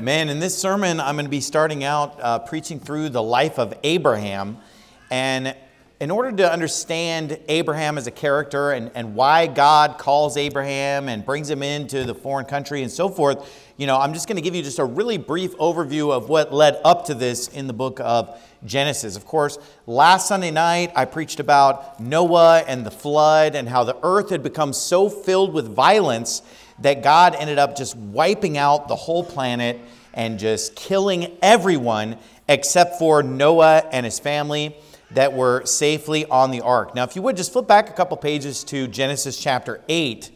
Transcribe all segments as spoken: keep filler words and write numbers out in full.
Man, in this sermon, I'm going to be starting out uh, preaching through the life of Abraham. And in order to understand Abraham as a character and, and why God calls Abraham and brings him into the foreign country and so forth, you know, I'm just going to give you just a really brief overview of what led up to this in the book of Genesis. Of course, last Sunday night, I preached about Noah and the flood and how the earth had become so filled with violence that God ended up just wiping out the whole planet and just killing everyone except for Noah and his family that were safely on the ark. Now, if you would, just flip back a couple pages to Genesis chapter eight.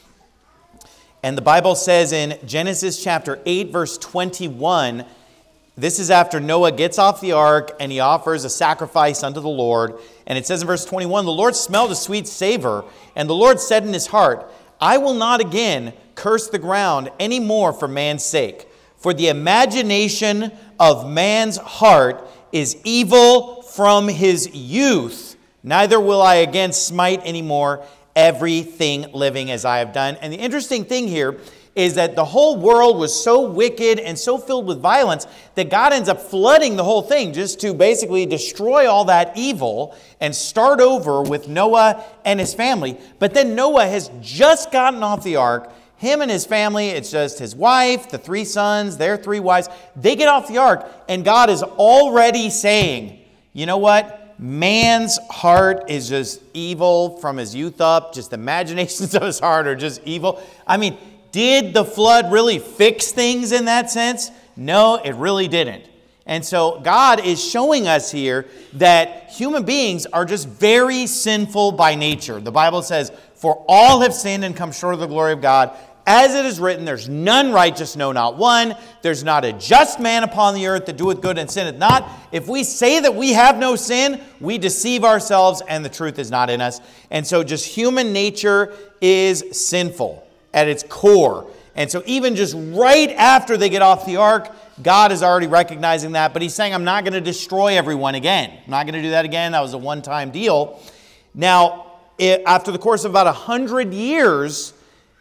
And the Bible says in Genesis chapter eight, verse twenty-one, this is after Noah gets off the ark and he offers a sacrifice unto the Lord. And it says in verse twenty-one, the Lord smelled a sweet savor, and the Lord said in his heart, I will not again curse the ground any more for man's sake, for the imagination of man's heart is evil from his youth. Neither will I again smite any more everything living as I have done. And the interesting thing here is that the whole world was so wicked and so filled with violence that God ends up flooding the whole thing just to basically destroy all that evil and start over with Noah and his family. But then Noah has just gotten off the ark. Him and his family, it's just his wife, the three sons, their three wives. They get off the ark and God is already saying, you know what? Man's heart is just evil from his youth up. Just the imaginations of his heart are just evil. I mean, did the flood really fix things in that sense? No, it really didn't. And so God is showing us here that human beings are just very sinful by nature. The Bible says, for all have sinned and come short of the glory of God. As it is written, there's none righteous, no, not one. There's not a just man upon the earth that doeth good and sinneth not. If we say that we have no sin, we deceive ourselves and the truth is not in us. And so just human nature is sinful at its core. And so even just right after they get off the ark, God is already recognizing that. But he's saying, I'm not going to destroy everyone again. I'm not going to do that again. That was a one-time deal. Now, it, after the course of about a hundred years,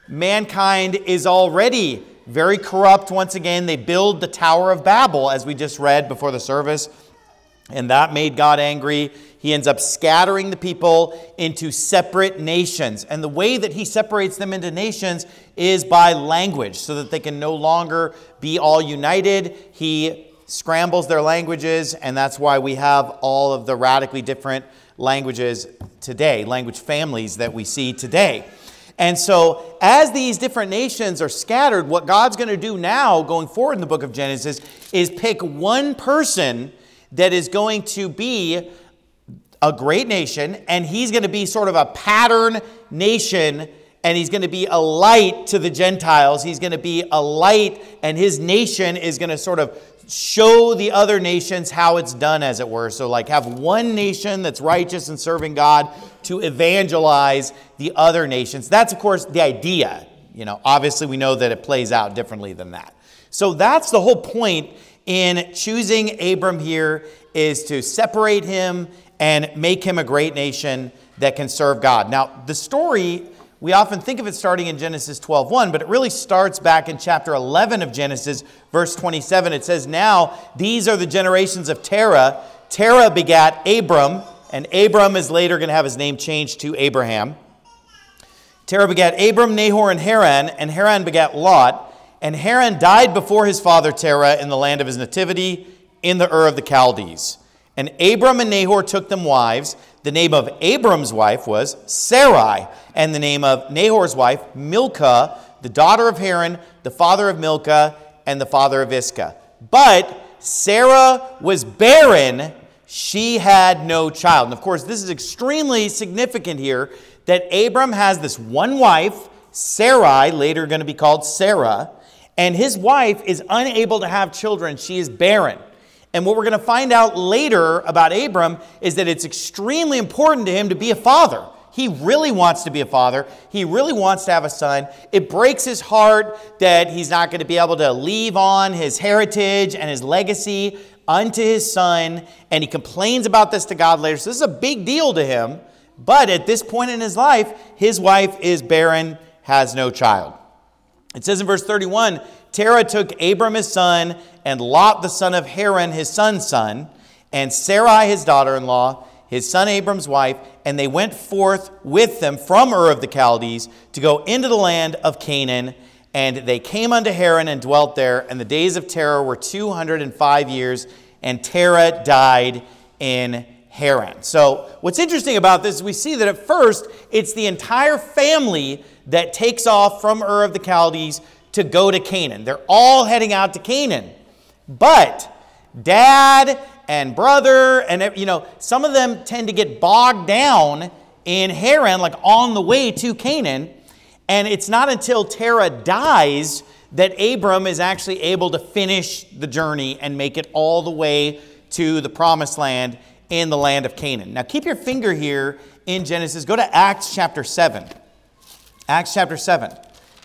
mankind is already very corrupt. Once again, they build the Tower of Babel, as we just read before the service. And that made God angry. He ends up scattering the people into separate nations. And the way that he separates them into nations is by language, so that they can no longer be all united. He scrambles their languages, and that's why we have all of the radically different languages today, language families that we see today. And so as these different nations are scattered, what God's going to do now, going forward in the book of Genesis, is pick one person that is going to be a great nation, and he's going to be sort of a pattern nation, and he's going to be a light to the Gentiles. He's going to be a light, and his nation is going to sort of show the other nations how it's done, as it were. So like have one nation that's righteous and serving God to evangelize the other nations. That's, of course, the idea. You know, obviously we know that it plays out differently than that. So that's the whole point in choosing Abram here, is to separate him and make him a great nation that can serve God. Now, the story, we often think of it starting in Genesis twelve one, but it really starts back in chapter eleven of Genesis, verse twenty-seven. It says, now these are the generations of Terah. Terah begat Abram, and Abram is later going to have his name changed to Abraham. Terah begat Abram, Nahor, and Haran, and Haran begat Lot. And Haran died before his father Terah in the land of his nativity, in the Ur of the Chaldees. And Abram and Nahor took them wives. The name of Abram's wife was Sarai, and the name of Nahor's wife, Milcah, the daughter of Haran, the father of Milcah, and the father of Iscah. But Sarah was barren. She had no child. And of course, this is extremely significant here, that Abram has this one wife, Sarai, later going to be called Sarah, and his wife is unable to have children. She is barren. And what we're going to find out later about Abram is that it's extremely important to him to be a father. He really wants to be a father. He really wants to have a son. It breaks his heart that he's not going to be able to leave on his heritage and his legacy unto his son. And he complains about this to God later. So this is a big deal to him. But at this point in his life, his wife is barren, has no child. It says in verse thirty-one, Terah took Abram his son, and Lot the son of Haran his son's son, and Sarai his daughter-in-law, his son Abram's wife, and they went forth with them from Ur of the Chaldees to go into the land of Canaan. And they came unto Haran and dwelt there, and the days of Terah were two hundred five years, and Terah died in Haran. So what's interesting about this is we see that at first it's the entire family that takes off from Ur of the Chaldees to go to Canaan. They're all heading out to Canaan. But dad and brother, and you know, some of them tend to get bogged down in Haran, like on the way to Canaan. And it's not until Terah dies that Abram is actually able to finish the journey and make it all the way to the promised land in the land of Canaan. Now keep your finger here in Genesis. Go to Acts chapter seven. Acts chapter seven.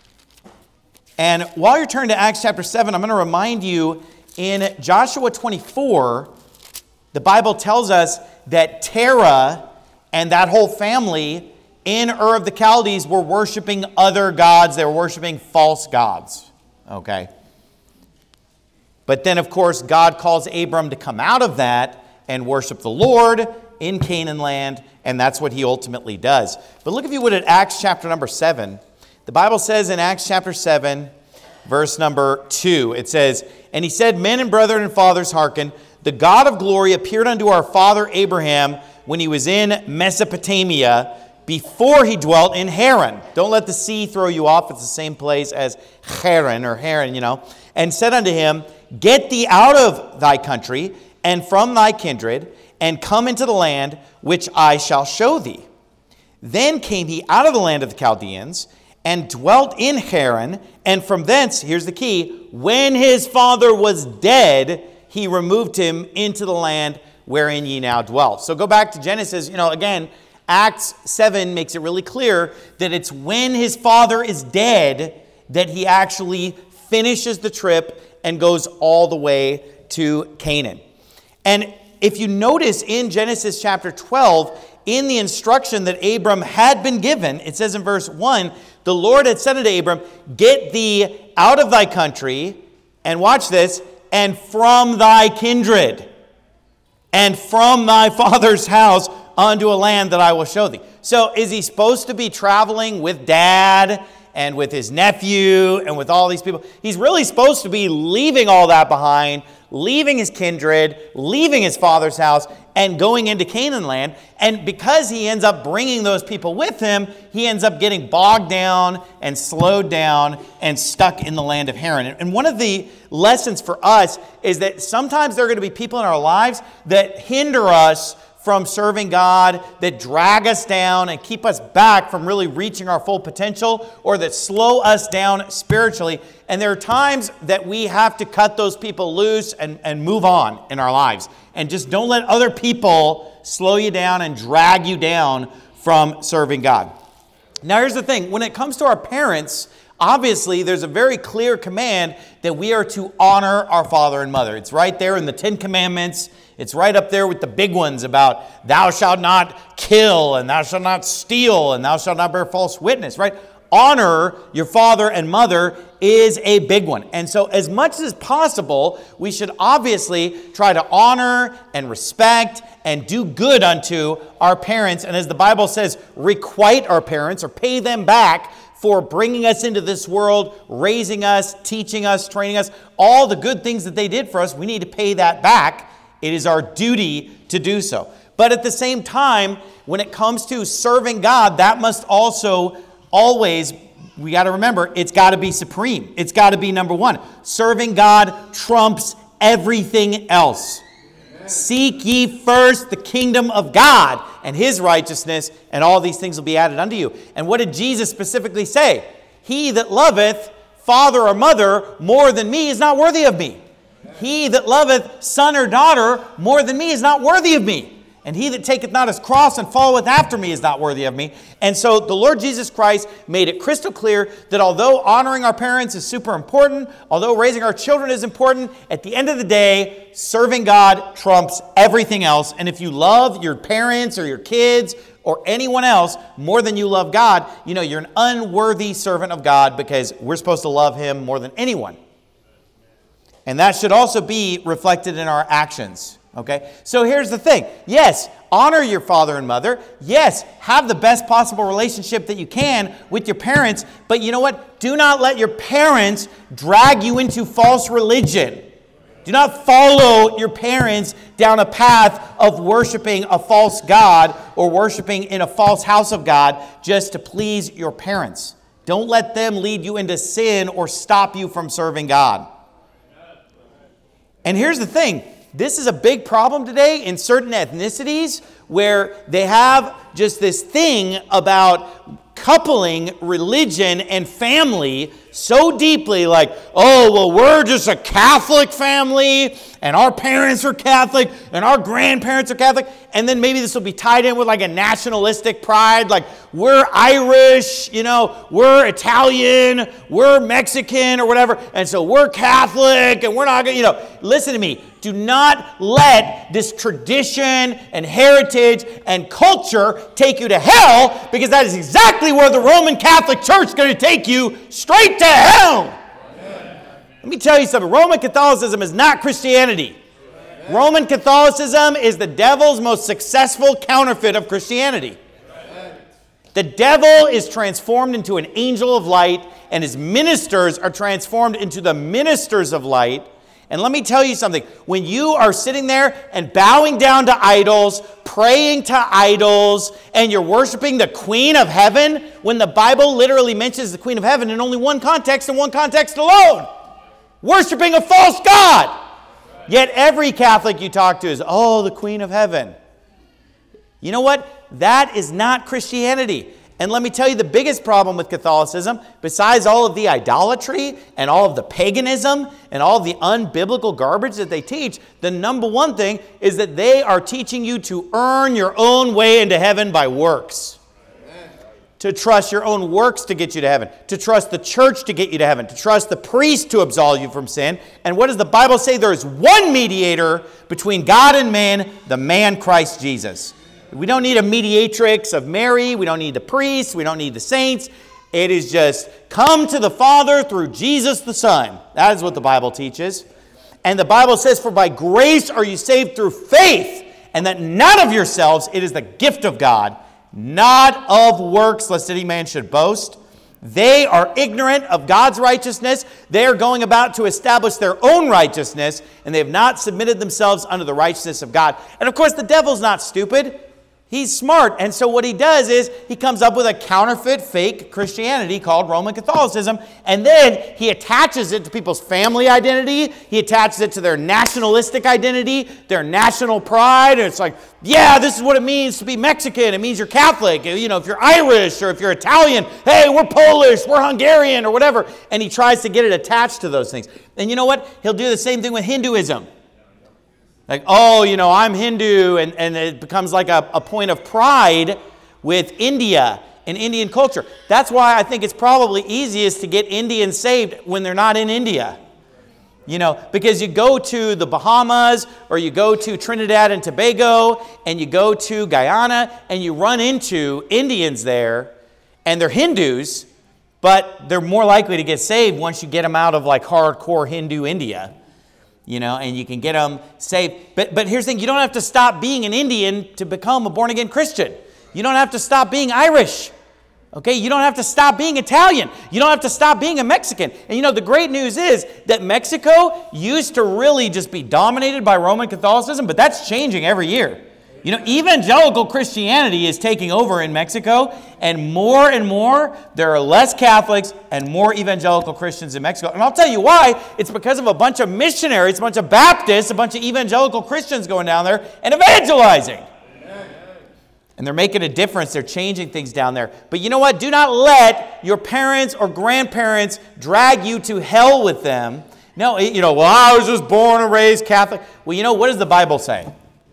And while you're turning to Acts chapter seven, I'm going to remind you in Joshua twenty-four, the Bible tells us that Terah and that whole family in Ur of the Chaldees were worshiping other gods. They were worshiping false gods. Okay. But then, of course, God calls Abram to come out of that and worship the Lord in Canaan land, and that's what he ultimately does. But look, if you would, at Acts chapter number seven. The Bible says in Acts chapter seven, verse number two, it says, "And he said, Men and brethren and fathers, hearken, the God of glory appeared unto our father Abraham when he was in Mesopotamia, before he dwelt in Haran." Don't let the sea throw you off. It's the same place as Haran or Haran, you know. "And said unto him, Get thee out of thy country and from thy kindred, and come into the land which I shall show thee. Then came he out of the land of the Chaldeans, and dwelt in Haran, and from thence," here's the key, "when his father was dead, he removed him into the land wherein ye now dwell." So go back to Genesis. You know, again, Acts seven makes it really clear that it's when his father is dead that he actually finishes the trip and goes all the way to Canaan. And if you notice in Genesis chapter twelve, in the instruction that Abram had been given, it says in verse one, the Lord had said unto Abram, "Get thee out of thy country," and watch this, "and from thy kindred, and from thy father's house unto a land that I will show thee." So is he supposed to be traveling with dad and with his nephew and with all these people? He's really supposed to be leaving all that behind, leaving his kindred, leaving his father's house, and going into Canaan land. And because he ends up bringing those people with him, he ends up getting bogged down and slowed down and stuck in the land of Haran. And one of the lessons for us is that sometimes there are going to be people in our lives that hinder us from serving God, that drag us down and keep us back from really reaching our full potential, or that slow us down spiritually. And there are times that we have to cut those people loose and, and move on in our lives. And just don't let other people slow you down and drag you down from serving God. Now here's the thing. When it comes to our parents, obviously there's a very clear command that we are to honor our father and mother. It's right there in the Ten Commandments. It's right up there with the big ones about thou shalt not kill, and thou shalt not steal, and thou shalt not bear false witness, right? Honor your father and mother is a big one. And so as much as possible, we should obviously try to honor and respect and do good unto our parents. And as the Bible says, requite our parents or pay them back for bringing us into this world, raising us, teaching us, training us, all the good things that they did for us. We need to pay that back. It is our duty to do so. But at the same time, when it comes to serving God, that must also always, we got to remember, it's got to be supreme. It's got to be number one. Serving God trumps everything else. Amen. Seek ye first the kingdom of God and his righteousness, and all these things will be added unto you. And what did Jesus specifically say? He that loveth father or mother more than me is not worthy of me. He that loveth son or daughter more than me is not worthy of me. And he that taketh not his cross and followeth after me is not worthy of me. And so the Lord Jesus Christ made it crystal clear that although honoring our parents is super important, although raising our children is important, at the end of the day, serving God trumps everything else. And if you love your parents or your kids or anyone else more than you love God, you know, you're an unworthy servant of God, because we're supposed to love him more than anyone. And that should also be reflected in our actions. Okay? So here's the thing. Yes, honor your father and mother. Yes, have the best possible relationship that you can with your parents. But you know what? Do not let your parents drag you into false religion. Do not follow your parents down a path of worshiping a false god or worshiping in a false house of God just to please your parents. Don't let them lead you into sin or stop you from serving God. And here's the thing. This is a big problem today in certain ethnicities where they have just this thing about coupling religion and family so deeply, like, oh, well, we're just a Catholic family, and our parents are Catholic, and our grandparents are Catholic, and then maybe this will be tied in with like a nationalistic pride, like we're Irish, you know, we're Italian, we're Mexican, or whatever, and so we're Catholic, and we're not going to, you know, listen to me. Do not let this tradition and heritage and culture take you to hell, because that is exactly where the Roman Catholic Church is going to take you, straight to hell. Amen. Let me tell you something. Roman Catholicism is not Christianity. Amen. Roman Catholicism is the devil's most successful counterfeit of Christianity. Amen. The devil is transformed into an angel of light, and his ministers are transformed into the ministers of light. And let me tell you something. When you are sitting there and bowing down to idols, praying to idols, and you're worshiping the Queen of Heaven, when the Bible literally mentions the Queen of Heaven in only one context and one context alone, worshiping a false god. Yet every Catholic you talk to is, oh, the Queen of Heaven. You know what? That is not Christianity. And let me tell you the biggest problem with Catholicism, besides all of the idolatry and all of the paganism and all of the unbiblical garbage that they teach, the number one thing is that they are teaching you to earn your own way into heaven by works. Amen. To trust your own works to get you to heaven. To trust the church to get you to heaven. To trust the priest to absolve you from sin. And what does the Bible say? There is one mediator between God and man, the man Christ Jesus. We don't need a mediatrix of Mary. We don't need the priests. We don't need the saints. It is just come to the Father through Jesus the Son. That is what the Bible teaches. And the Bible says, for by grace are you saved through faith, and that not of yourselves, it is the gift of God, not of works, lest any man should boast. They are ignorant of God's righteousness. They are going about to establish their own righteousness, and they have not submitted themselves unto the righteousness of God. And of course, the devil's not stupid. He's smart, and so what he does is he comes up with a counterfeit, fake Christianity called Roman Catholicism, and then he attaches it to people's family identity. He attaches it to their nationalistic identity, their national pride, and it's like, yeah, this is what it means to be Mexican. It means you're Catholic. You know, if you're Irish or if you're Italian, hey, we're Polish, we're Hungarian, or whatever, and he tries to get it attached to those things. And you know what? He'll do the same thing with Hinduism. Like, oh, you know, I'm Hindu, and, and it becomes like a, a point of pride with India and Indian culture. That's why I think it's probably easiest to get Indians saved when they're not in India. You know, because you go to the Bahamas, or you go to Trinidad and Tobago, and you go to Guyana, and you run into Indians there, and they're Hindus, but they're more likely to get saved once you get them out of like hardcore Hindu India. You know, and you can get them saved. But, but here's the thing. You don't have to stop being an Indian to become a born-again Christian. You don't have to stop being Irish. Okay? You don't have to stop being Italian. You don't have to stop being a Mexican. And you know, the great news is that Mexico used to really just be dominated by Roman Catholicism, but that's changing every year. You know, evangelical Christianity is taking over in Mexico, and more and more, there are less Catholics and more evangelical Christians in Mexico. And I'll tell you why. It's because of a bunch of missionaries, a bunch of Baptists, a bunch of evangelical Christians going down there and evangelizing. Amen. And they're making a difference. They're changing things down there. But you know what? Do not let your parents or grandparents drag you to hell with them. No, you know, well, I was just born and raised Catholic. Well, you know, what does the Bible say?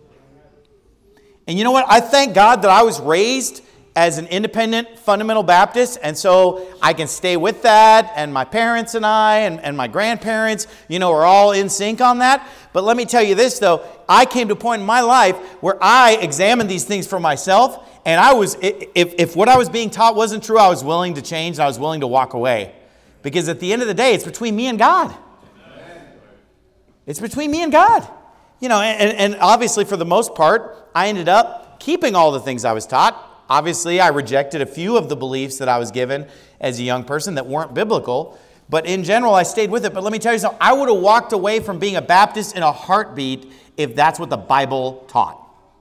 And you know what? I thank God that I was raised as an independent fundamental Baptist, and so I can stay with that, and my parents and I and, and my grandparents, you know, are all in sync on that. But let me tell you this, though. I came to a point in my life where I examined these things for myself, and I was, if, if what I was being taught wasn't true, I was willing to change, and I was willing to walk away. Because at the end of the day, it's between me and God. It's between me and God. You know, and, and obviously for the most part, I ended up keeping all the things I was taught. Obviously, I rejected a few of the beliefs that I was given as a young person that weren't biblical. But in general, I stayed with it. But let me tell you something. I would have walked away from being a Baptist in a heartbeat if that's what the Bible taught.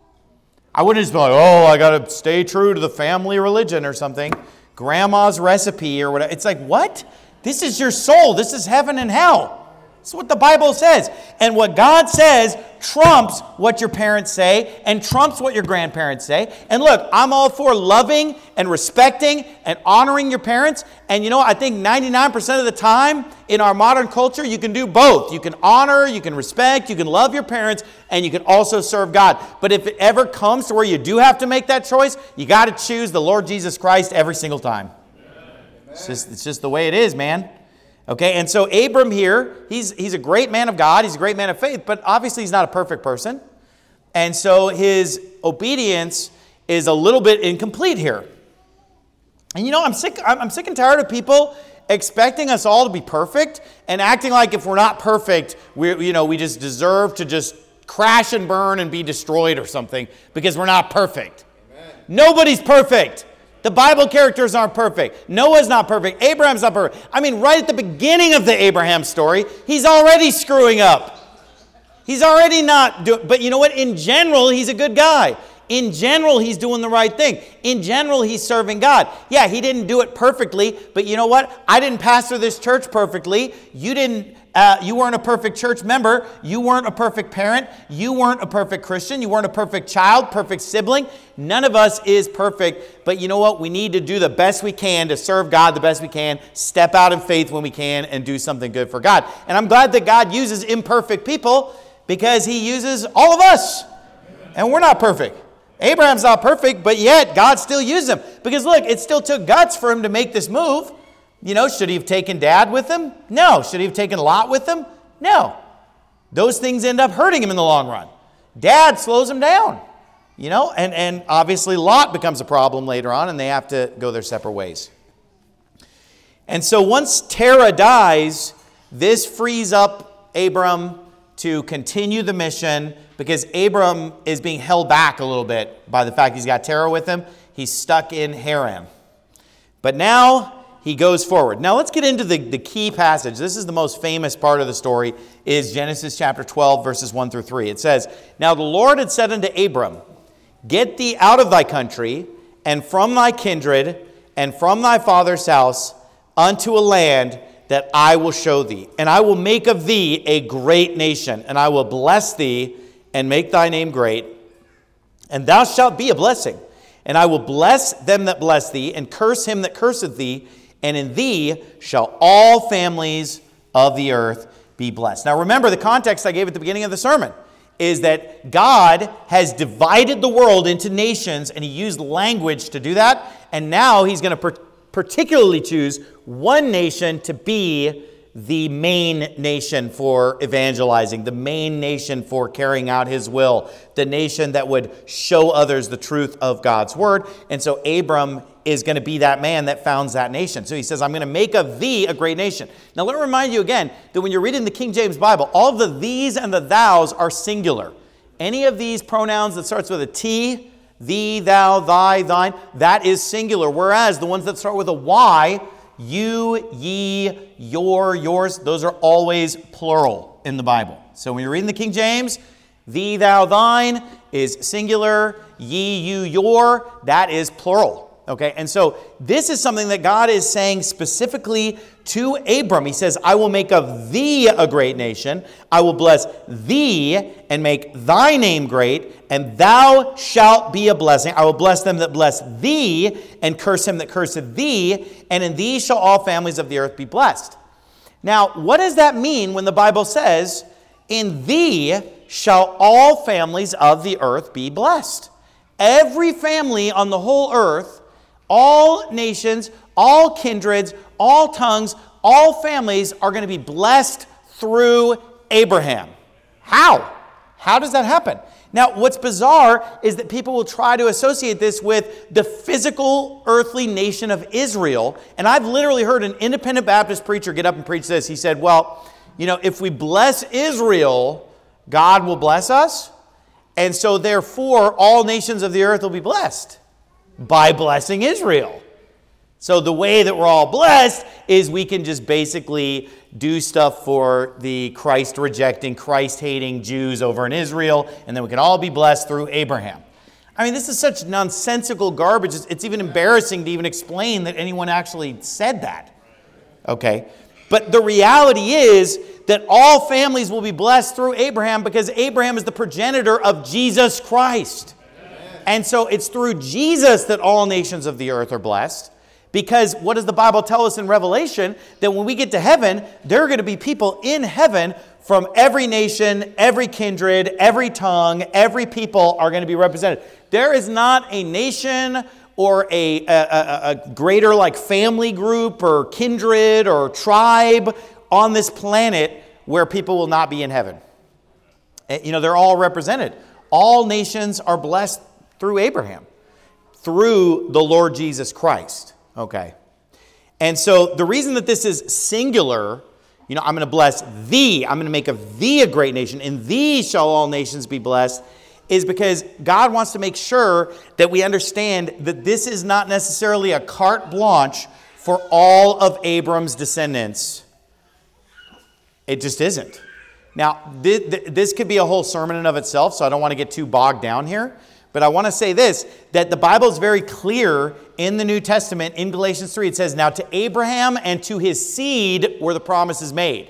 I wouldn't just be like, oh, I got to stay true to the family religion or something. Grandma's recipe or whatever. It's like, what? This is your soul. This is heaven and hell. That's what the Bible says. And what God says trumps what your parents say and trumps what your grandparents say. And look, I'm all for loving and respecting and honoring your parents. And you know, I think ninety-nine percent of the time in our modern culture, you can do both. You can honor, you can respect, you can love your parents, and you can also serve God. But if it ever comes to where you do have to make that choice, you got to choose the Lord Jesus Christ every single time. It's just, it's just the way it is, man. Okay, and so Abram here, he's, he's a great man of God, he's a great man of faith, but obviously he's not a perfect person. And so his obedience is a little bit incomplete here. And you know, I'm sick, I'm sick and tired of people expecting us all to be perfect and acting like if we're not perfect, we you know, we just deserve to just crash and burn and be destroyed or something because we're not perfect. Amen. Nobody's perfect. The Bible characters aren't perfect. Noah's not perfect. Abraham's not perfect. I mean, right at the beginning of the Abraham story, he's already screwing up. He's already not doing, but you know what? In general, he's a good guy. In general, he's doing the right thing. In general, he's serving God. Yeah, he didn't do it perfectly, but you know what? I didn't pastor this church perfectly. You didn't. Uh, you weren't a perfect church member. You weren't a perfect parent. You weren't a perfect Christian. You weren't a perfect child, perfect sibling. None of us is perfect. But you know what? We need to do the best we can to serve God the best we can, step out in faith when we can, and do something good for God. And I'm glad that God uses imperfect people because he uses all of us. And we're not perfect. Abraham's not perfect, but yet God still used him. Because look, it still took guts for him to make this move. You know, should he have taken Dad with him? No. Should he have taken Lot with him? No. Those things end up hurting him in the long run. Dad slows him down, you know, and, and obviously Lot becomes a problem later on and they have to go their separate ways. And so once Terah dies, this frees up Abram to continue the mission because Abram is being held back a little bit by the fact he's got Terah with him. He's stuck in Haran. But now he goes forward. Now let's get into the, the key passage. This is the most famous part of the story, is Genesis chapter twelve, verses one through three. It says, "Now the Lord had said unto Abram, Get thee out of thy country, and from thy kindred, and from thy father's house, unto a land that I will show thee. And I will make of thee a great nation, and I will bless thee, and make thy name great. And thou shalt be a blessing. And I will bless them that bless thee, and curse him that curseth thee. And in thee shall all families of the earth be blessed." Now remember, the context I gave at the beginning of the sermon is that God has divided the world into nations, and he used language to do that. And now he's going to per- particularly choose one nation to be the main nation for evangelizing, the main nation for carrying out his will, the nation that would show others the truth of God's word. And so Abram is going to be that man that founds that nation. So he says, I'm going to make of thee a great nation. Now let me remind you again that when you're reading the King James Bible, all of the these and the thous are singular. Any of these pronouns that starts with a T, thee, thou, thy, thine, that is singular. Whereas the ones that start with a Y, you, ye, your, yours, those are always plural in the Bible. So when you're reading the King James, thee, thou, thine is singular, ye, you, your, that is plural. Okay, and so this is something that God is saying specifically to Abram. He says, I will make of thee a great nation. I will bless thee and make thy name great, and thou shalt be a blessing. I will bless them that bless thee, and curse him that curseth thee, and in thee shall all families of the earth be blessed. Now, what does that mean when the Bible says, in thee shall all families of the earth be blessed? Every family on the whole earth, all nations, all kindreds, all tongues, all families are going to be blessed through Abraham. How? How does that happen? Now, what's bizarre is that people will try to associate this with the physical earthly nation of Israel. And I've literally heard an independent Baptist preacher get up and preach this. He said, well, you know, if we bless Israel, God will bless us. And so therefore, all nations of the earth will be blessed by blessing Israel. So the way that we're all blessed is we can just basically do stuff for the Christ-rejecting, Christ-hating Jews over in Israel, and then we can all be blessed through Abraham. I mean, this is such nonsensical garbage. It's, it's even embarrassing to even explain that anyone actually said that. Okay? But the reality is that all families will be blessed through Abraham because Abraham is the progenitor of Jesus Christ. Amen. And so it's through Jesus that all nations of the earth are blessed. Because what does the Bible tell us in Revelation? That when we get to heaven, there are going to be people in heaven from every nation, every kindred, every tongue, every people are going to be represented. There is not a nation or a, a, a greater like family group or kindred or tribe on this planet where people will not be in heaven. You know, they're all represented. All nations are blessed through Abraham, through the Lord Jesus Christ. Okay. And so the reason that this is singular, you know, I'm going to bless thee, I'm going to make of thee a great nation, in thee shall all nations be blessed, is because God wants to make sure that we understand that this is not necessarily a carte blanche for all of Abram's descendants. It just isn't. Now, this could be a whole sermon in of itself, so I don't want to get too bogged down here. But I want to say this, that the Bible is very clear in the New Testament, in Galatians three, it says, now to Abraham and to his seed were the promises made.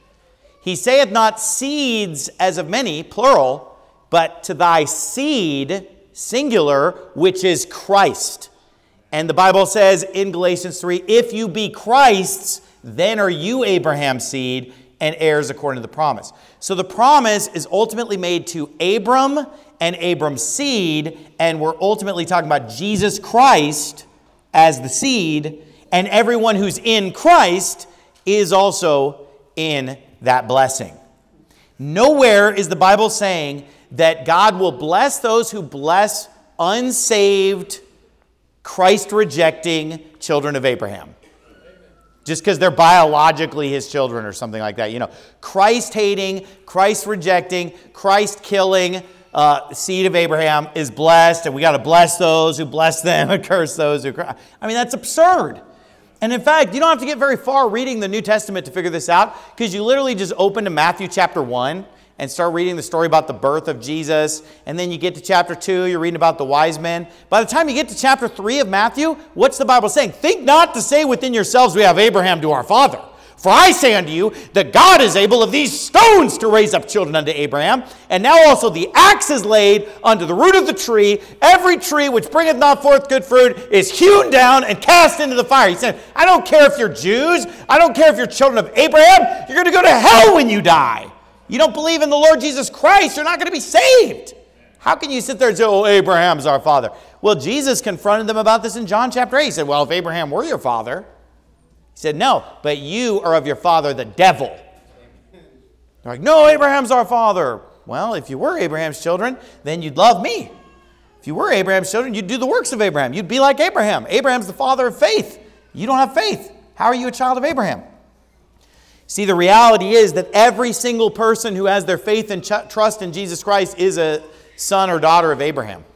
He saith not seeds as of many, plural, but to thy seed, singular, which is Christ. And the Bible says in Galatians three, if you be Christ's, then are you Abraham's seed and heirs according to the promise. So the promise is ultimately made to Abram and Abram's seed, and we're ultimately talking about Jesus Christ as the seed, and everyone who's in Christ is also in that blessing. Nowhere is the Bible saying that God will bless those who bless unsaved, Christ-rejecting children of Abraham. Just because they're biologically his children or something like that. You know, Christ-hating, Christ-rejecting, Christ-killing uh, seed of Abraham is blessed, and we got to bless those who bless them and curse those who curse. I mean, that's absurd. And in fact, you don't have to get very far reading the New Testament to figure this out, because you literally just open to Matthew chapter one and start reading the story about the birth of Jesus, and then you get to chapter two, you're reading about the wise men. By the time you get to chapter three of Matthew, what's the Bible saying? Think not to say within yourselves, we have Abraham to our father. For I say unto you that God is able of these stones to raise up children unto Abraham. And now also the axe is laid unto the root of the tree. Every tree which bringeth not forth good fruit is hewn down and cast into the fire. He said, I don't care if you're Jews. I don't care if you're children of Abraham. You're going to go to hell when you die. You don't believe in the Lord Jesus Christ, you're not going to be saved. How can you sit there and say, oh, Abraham's our father? Well, Jesus confronted them about this in John chapter eight. He said, well, if Abraham were your father. He said, no, but you are of your father, the devil. They're like, no, Abraham's our father. Well, if you were Abraham's children, then you'd love me. If you were Abraham's children, you'd do the works of Abraham. You'd be like Abraham. Abraham's the father of faith. You don't have faith. How are you a child of Abraham? See, the reality is that every single person who has their faith and ch- trust in Jesus Christ is a son or daughter of Abraham.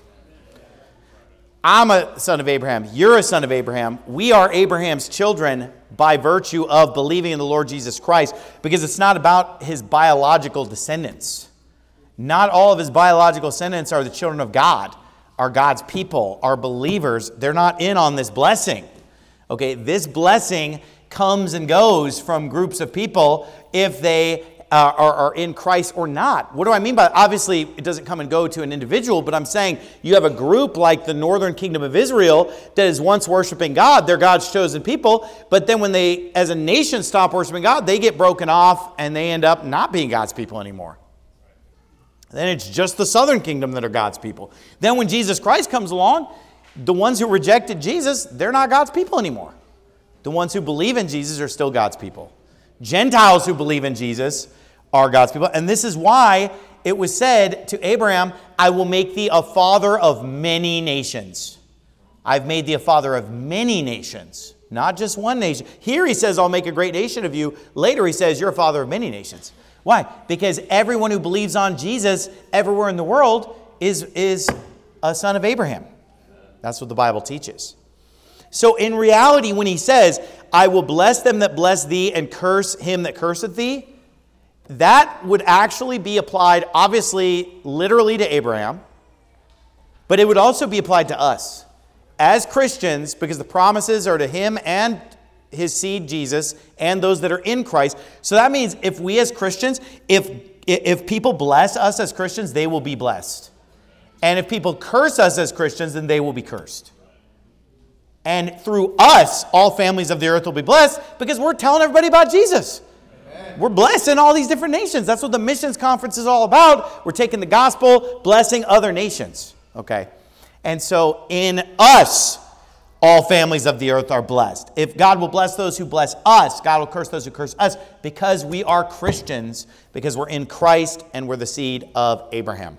I'm a son of Abraham. You're a son of Abraham. We are Abraham's children by virtue of believing in the Lord Jesus Christ, because it's not about his biological descendants. Not all of his biological descendants are the children of God, are God's people, are believers. They're not in on this blessing. Okay, this blessing comes and goes from groups of people if they uh, are, are in Christ or not. What do I mean by that? Obviously, it doesn't come and go to an individual, but I'm saying you have a group like the northern kingdom of Israel that is once worshiping God. They're God's chosen people, but then when they, as a nation, stop worshiping God, they get broken off and they end up not being God's people anymore. Then it's just the southern kingdom that are God's people. Then when Jesus Christ comes along, the ones who rejected Jesus, they're not God's people anymore. The ones who believe in Jesus are still God's people. Gentiles who believe in Jesus are God's people. And this is why it was said to Abraham, I will make thee a father of many nations. I've made thee a father of many nations. Not just one nation. Here he says, I'll make a great nation of you. Later he says, you're a father of many nations. Why? Because everyone who believes on Jesus everywhere in the world is, is a son of Abraham. That's what the Bible teaches. So in reality, when he says, I will bless them that bless thee and curse him that curseth thee, that would actually be applied, obviously, literally to Abraham, but it would also be applied to us as Christians, because the promises are to him and his seed, Jesus, and those that are in Christ. So that means if we as Christians, if, if people bless us as Christians, they will be blessed. And if people curse us as Christians, then they will be cursed. And through us, all families of the earth will be blessed because we're telling everybody about Jesus. Amen. We're blessing all these different nations. That's what the missions conference is all about. We're taking the gospel, blessing other nations. Okay? And so in us, all families of the earth are blessed. If God will bless those who bless us, God will curse those who curse us because we are Christians, because we're in Christ and we're the seed of Abraham.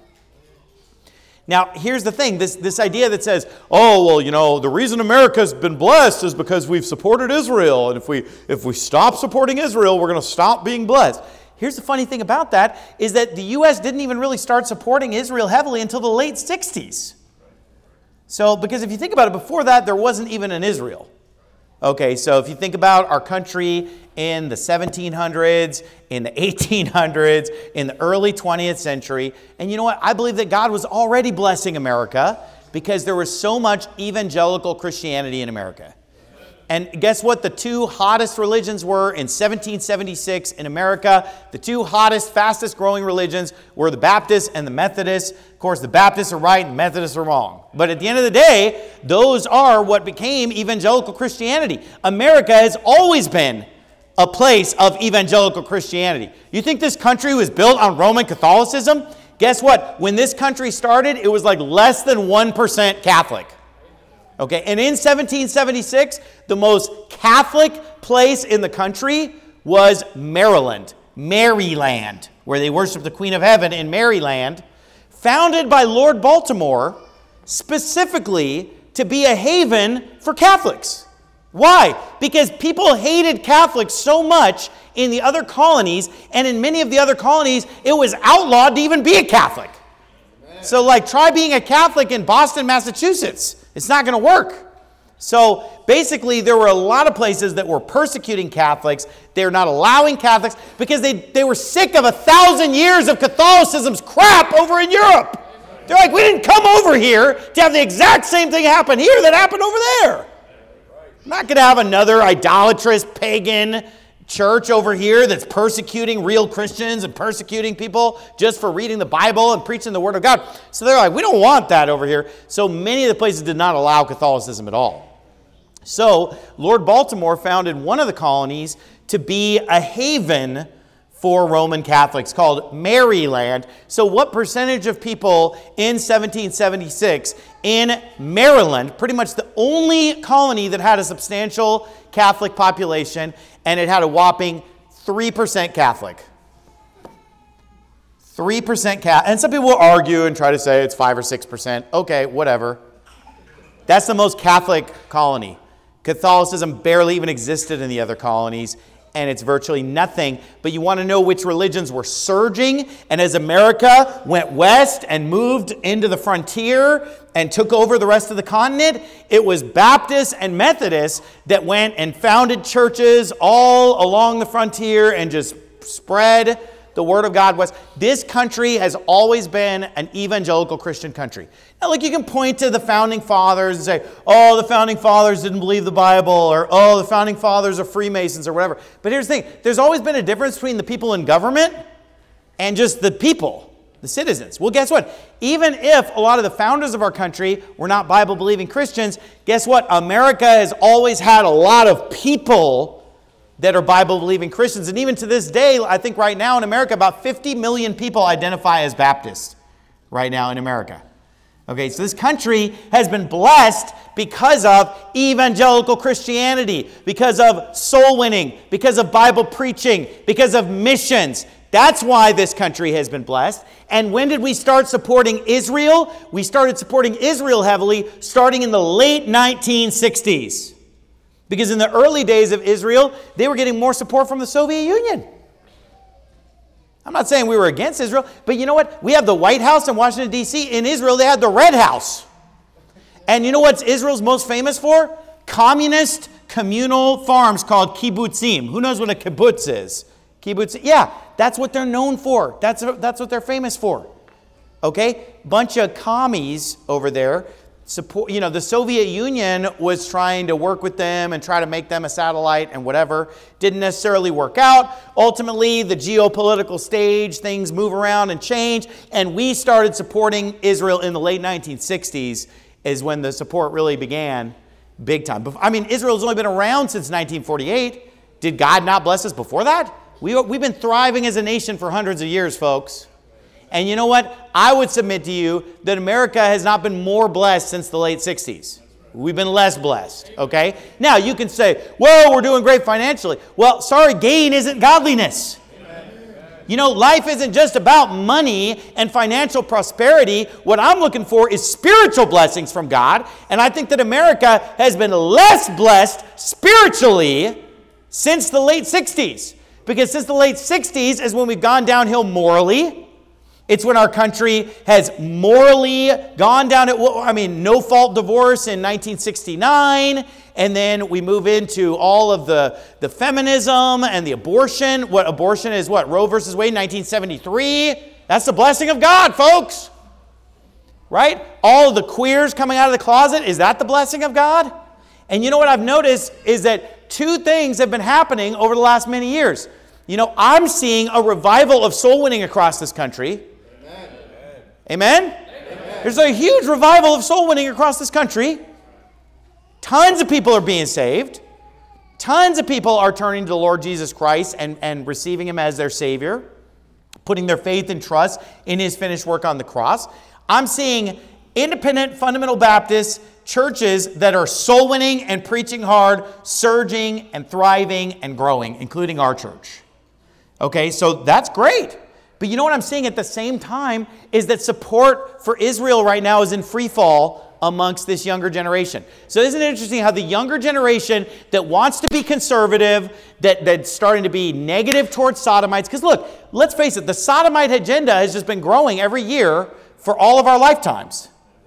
Now, here's the thing, this, this idea that says, oh, well, you know, the reason America's been blessed is because we've supported Israel, and if we, if we stop supporting Israel, we're going to stop being blessed. Here's the funny thing about that, is that the U S didn't even really start supporting Israel heavily until the late sixties. So, because if you think about it, before that, there wasn't even an Israel. Okay, so if you think about our country in the seventeen hundreds, in the eighteen hundreds, in the early twentieth century, and you know what? I believe that God was already blessing America because there was so much evangelical Christianity in America. And guess what the two hottest religions were in seventeen seventy-six in America? The two hottest, fastest growing religions were the Baptists and the Methodists. Of course, the Baptists are right and Methodists are wrong. But at the end of the day, those are what became evangelical Christianity. America has always been a place of evangelical Christianity. You think this country was built on Roman Catholicism? Guess what? When this country started, it was like less than one percent Catholic. Okay, and in seventeen seventy-six, the most Catholic place in the country was Maryland, Maryland, where they worship the Queen of Heaven in Maryland, founded by Lord Baltimore specifically to be a haven for Catholics. Why? Because people hated Catholics so much in the other colonies, and in many of the other colonies, it was outlawed to even be a Catholic. Amen. So, like, try being a Catholic in Boston, Massachusetts. It's not going to work. So basically, there were a lot of places that were persecuting Catholics. They're not allowing Catholics because they, they were sick of a thousand years of Catholicism's crap over in Europe. They're like, we didn't come over here to have the exact same thing happen here that happened over there. I'm not going to have another idolatrous pagan church over here that's persecuting real Christians and persecuting people just for reading the Bible and preaching the Word of God. So they're like, we don't want that over here. So many of the places did not allow Catholicism at all. So Lord Baltimore founded one of the colonies to be a haven for Roman Catholics called Maryland. So what percentage of people in seventeen seventy-six in Maryland, pretty much the only colony that had a substantial Catholic population, and it had a whopping three percent Catholic. three percent Catholic. And some people will argue and try to say it's five or six percent. Okay, whatever. That's the most Catholic colony. Catholicism barely even existed in the other colonies, and it's virtually nothing. But you want to know which religions were surging? And as America went west and moved into the frontier and took over the rest of the continent, it was Baptists and Methodists that went and founded churches all along the frontier and just spread the Word of God west. This country has always been an evangelical Christian country. Now, like, you can point to the Founding Fathers and say, oh, the Founding Fathers didn't believe the Bible, or oh, the Founding Fathers are Freemasons, or whatever. But here's the thing. There's always been a difference between the people in government and just the people, the citizens. Well, guess what? Even if a lot of the founders of our country were not Bible-believing Christians, guess what? America has always had a lot of people that are Bible-believing Christians. And even to this day, I think right now in America, about fifty million people identify as Baptists right now in America. Okay, so this country has been blessed because of evangelical Christianity, because of soul winning, because of Bible preaching, because of missions. That's why this country has been blessed. And when did we start supporting Israel? We started supporting Israel heavily starting in the late nineteen sixties. Because in the early days of Israel, they were getting more support from the Soviet Union. I'm not saying we were against Israel, but you know what? We have the White House in Washington, D C In Israel, they had the Red House. And you know what Israel's most famous for? Communist communal farms called kibbutzim. Who knows what a kibbutz is? Kibbutz, yeah, that's what they're known for. That's, that's what they're famous for. Okay? Bunch of commies over there. Support, you know, the Soviet Union was trying to work with them and try to make them a satellite and whatever. Didn't necessarily work out. Ultimately, the geopolitical stage, things move around and change. And we started supporting Israel in the late nineteen sixties is when the support really began big time. I mean, Israel's only been around since nineteen forty-eight. Did God not bless us before that? We, we've been thriving as a nation for hundreds of years, folks. And you know what? I would submit to you that America has not been more blessed since the late sixties. We've been less blessed, okay? Now, you can say, well, we're doing great financially. Well, sorry, gain isn't godliness. You know, life isn't just about money and financial prosperity. What I'm looking for is spiritual blessings from God. And I think that America has been less blessed spiritually since the late sixties. Because since the late sixties is when we've gone downhill morally. It's when our country has morally gone down. I mean, no-fault divorce in nineteen sixty-nine. And then we move into all of the, the feminism and the abortion. What abortion is what? Roe versus Wade, nineteen seventy-three. That's the blessing of God, folks. Right? All of the queers coming out of the closet. Is that the blessing of God? And you know what I've noticed is that two things have been happening over the last many years. You know, I'm seeing a revival of soul winning across this country. Amen? Amen? Amen? There's a huge revival of soul winning across this country. Tons of people are being saved. Tons of people are turning to the Lord Jesus Christ and, and receiving Him as their Savior, putting their faith and trust in His finished work on the cross. I'm seeing independent fundamental Baptist churches that are soul winning and preaching hard, surging and thriving and growing, including our church. Okay, so that's great. But you know what I'm seeing at the same time is that support for Israel right now is in free fall amongst this younger generation. So isn't it interesting how the younger generation that wants to be conservative, that, that's starting to be negative towards sodomites, because look, let's face it, the sodomite agenda has just been growing every year for all of our lifetimes.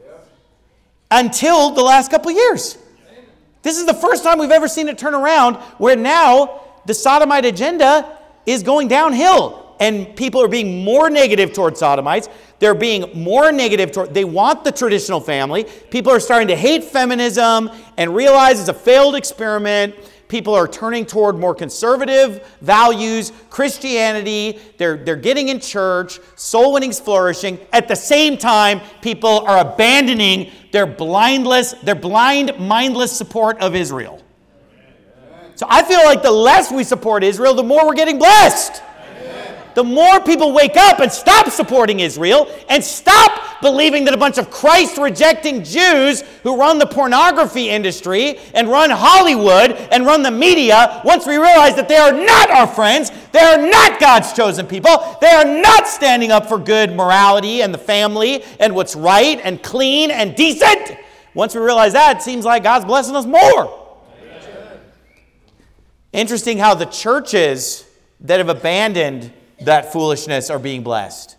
Until the last couple of years. This is the first time we've ever seen it turn around where now the sodomite agenda is going downhill. And people are being more negative towards sodomites. They're being more negative toward, they want the traditional family. People are starting to hate feminism and realize it's a failed experiment. People are turning toward more conservative values, Christianity. They're, they're getting in church. Soul winning's flourishing. At the same time, people are abandoning their blindless, their blind, mindless support of Israel. So I feel like the less we support Israel, the more we're getting blessed. The more people wake up and stop supporting Israel and stop believing that a bunch of Christ-rejecting Jews who run the pornography industry and run Hollywood and run the media, once we realize that they are not our friends, they are not God's chosen people, they are not standing up for good morality and the family and what's right and clean and decent. Once we realize that, it seems like God's blessing us more. Amen. Interesting how the churches that have abandoned that foolishness are being blessed.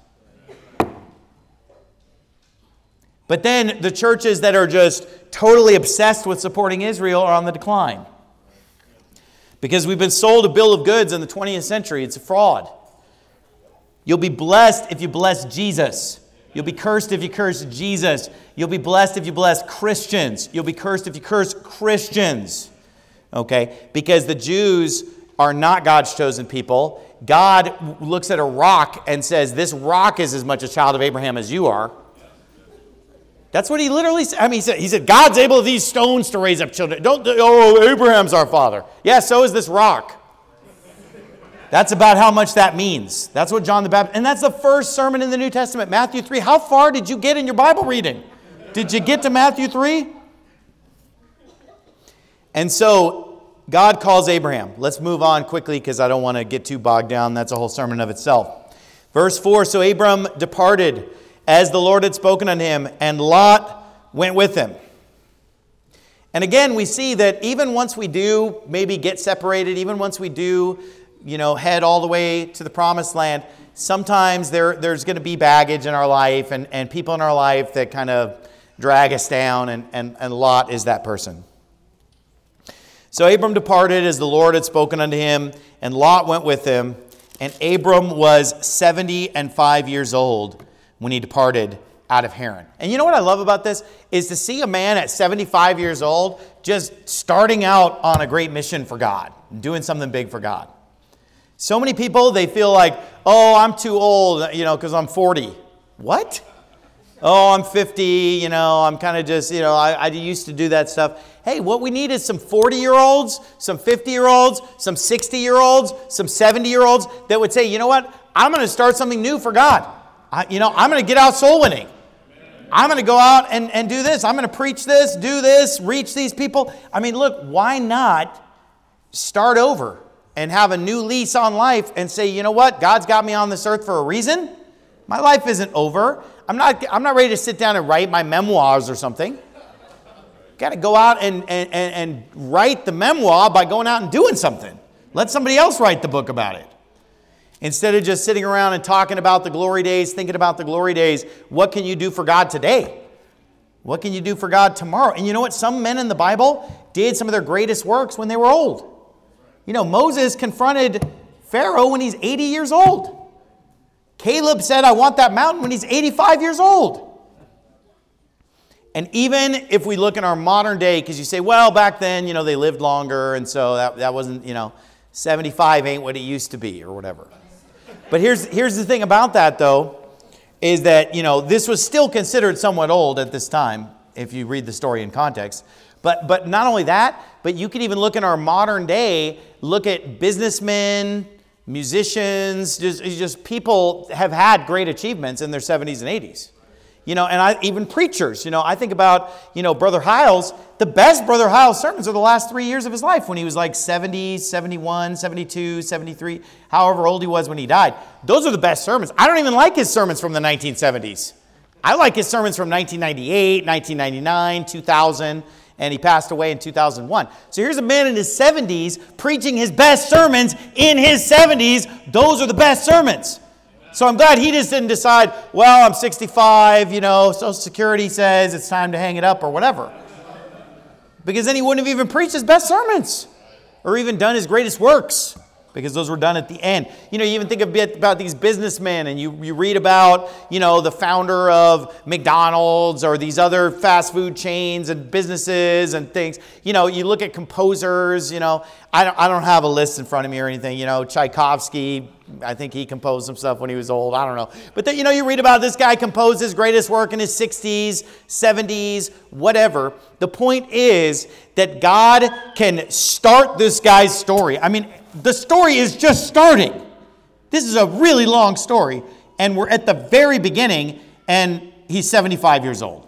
But then the churches that are just totally obsessed with supporting Israel are on the decline. Because we've been sold a bill of goods in the twentieth century. It's a fraud. You'll be blessed if you bless Jesus. You'll be cursed if you curse Jesus. You'll be blessed if you bless Christians. You'll be cursed if you curse Christians. Okay? Because the Jews are not God's chosen people. God looks at a rock and says, this rock is as much a child of Abraham as you are. That's what he literally said. I mean, he said, he said God's able of these stones to raise up children. Don't, oh, Abraham's our father. Yeah, so is this rock. That's about how much that means. That's what John the Baptist, and that's the first sermon in the New Testament, Matthew three. How far did you get in your Bible reading? Did you get to Matthew three? And so God calls Abraham. Let's move on quickly because I don't want to get too bogged down. That's a whole sermon of itself. Verse four, so Abram departed as the Lord had spoken unto him, and Lot went with him. And again, we see that even once we do maybe get separated, even once we do, you know, head all the way to the promised land, sometimes there, there's going to be baggage in our life and, and people in our life that kind of drag us down, and, and, and Lot is that person. So Abram departed as the Lord had spoken unto him, and Lot went with him. And Abram was seventy and five years old when he departed out of Haran. And you know what I love about this? Is to see a man at seventy-five years old just starting out on a great mission for God, doing something big for God. So many people, they feel like, oh, I'm too old, you know, because I'm forty. What? Oh, I'm fifty, you know, I'm kind of just, you know, I, I used to do that stuff. Hey, what we need is some forty-year-olds, some fifty-year-olds, some sixty-year-olds, some seventy-year-olds that would say, you know what, I'm going to start something new for God. I, you know, I'm going to get out soul winning. I'm going to go out and, and do this. I'm going to preach this, do this, reach these people. I mean, look, why not start over and have a new lease on life and say, you know what, God's got me on this earth for a reason. My life isn't over. I'm not, I'm not ready to sit down and write my memoirs or something. Got to go out and, and, and write the memoir by going out and doing something. Let somebody else write the book about it. Instead of just sitting around and talking about the glory days, thinking about the glory days, what can you do for God today? What can you do for God tomorrow? And you know what? Some men in the Bible did some of their greatest works when they were old. You know, Moses confronted Pharaoh when he's eighty years old. Caleb said, I want that mountain when he's eighty-five years old. And even if we look in our modern day, because you say, well, back then, you know, they lived longer, and so that, that wasn't, you know, seventy-five ain't what it used to be, or whatever. But here's, here's the thing about that, though, is that, you know, this was still considered somewhat old at this time, if you read the story in context. But, but not only that, but you can even look in our modern day, look at businessmen, musicians, just, just people have had great achievements in their seventies and eighties. You know, and I, even preachers, you know, I think about, you know, Brother Hiles. The best Brother Hiles sermons are the last three years of his life when he was like seventy, seventy-one, seventy-two, seventy-three, however old he was when he died. Those are the best sermons. I don't even like his sermons from the nineteen seventies. I like his sermons from nineteen ninety-eight, nineteen ninety-nine, two thousand, and he passed away in two thousand one. So here's a man in his seventies preaching his best sermons in his seventies. Those are the best sermons. So I'm glad he just didn't decide, well, I'm sixty-five, you know, Social Security says it's time to hang it up or whatever. Because then he wouldn't have even preached his best sermons or even done his greatest works, because those were done at the end. You know, you even think a bit about these businessmen, and you, you read about, you know, the founder of McDonald's or these other fast food chains and businesses and things. You know, you look at composers, you know, I don't, I don't have a list in front of me or anything. You know, Tchaikovsky, I think he composed some stuff when he was old. I don't know. But then, you know, you read about this guy composed his greatest work in his sixties, seventies, whatever. The point is that God can start this guy's story. I mean, the story is just starting. This is a really long story, and we're at the very beginning, and he's seventy-five years old.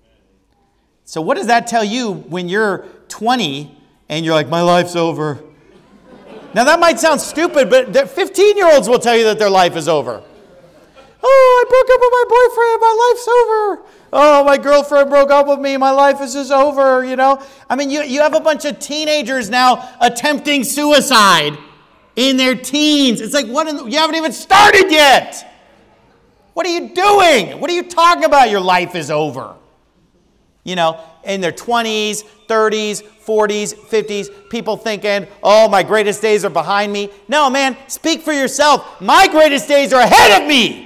So what does that tell you when you're twenty and you're like, my life's over? Now that might sound stupid, but fifteen-year-olds will tell you that their life is over. Oh, I broke up with my boyfriend, my life's over. Oh, my girlfriend broke up with me, my life is just over, you know. I mean, you, you have a bunch of teenagers now attempting suicide in their teens. It's like, what? In the, you haven't even started yet. What are you doing? What are you talking about? Your life is over. You know, in their twenties, thirties, forties, fifties, people thinking, oh, my greatest days are behind me. No, man, speak for yourself. My greatest days are ahead of me.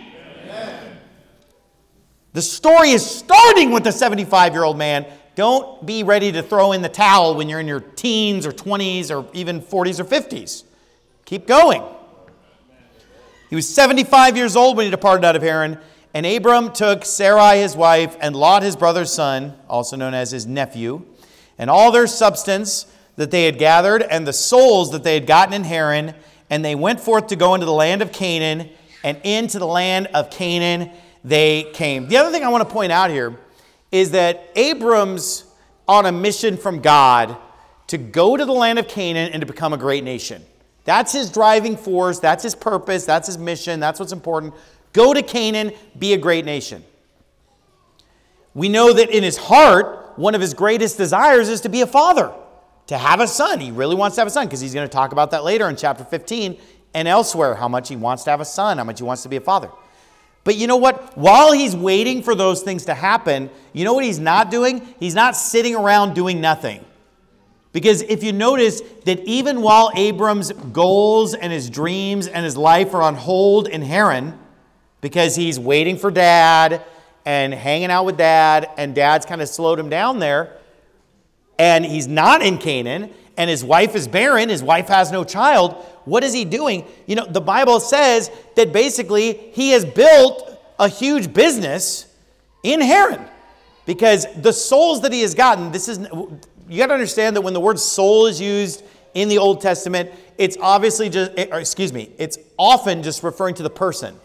The story is starting with the seventy-five-year-old man. Don't be ready to throw in the towel when you're in your teens or twenties or even forties or fifties. Keep going. He was seventy-five years old when he departed out of Haran, and Abram took Sarai his wife and Lot his brother's son, also known as his nephew, and all their substance that they had gathered and the souls that they had gotten in Haran, and they went forth to go into the land of Canaan, and into the land of Canaan they came. The other thing I want to point out here is that Abram's on a mission from God to go to the land of Canaan and to become a great nation. That's his driving force. That's his purpose. That's his mission. That's what's important. Go to Canaan, be a great nation. We know that in his heart, one of his greatest desires is to be a father, to have a son. He really wants to have a son because he's going to talk about that later in chapter fifteen and elsewhere, how much he wants to have a son, how much he wants to be a father. But you know what? While he's waiting for those things to happen, you know what he's not doing? He's not sitting around doing nothing. Because if you notice that even while Abram's goals and his dreams and his life are on hold in Haran, because he's waiting for dad and hanging out with dad, and dad's kind of slowed him down there, and he's not in Canaan, and his wife is barren, his wife has no child, what is he doing? You know, the Bible says that basically he has built a huge business in Haran. Because the souls that he has gotten, this is, you got to understand that when the word soul is used in the Old Testament, it's obviously just, or excuse me, it's often just referring to the person.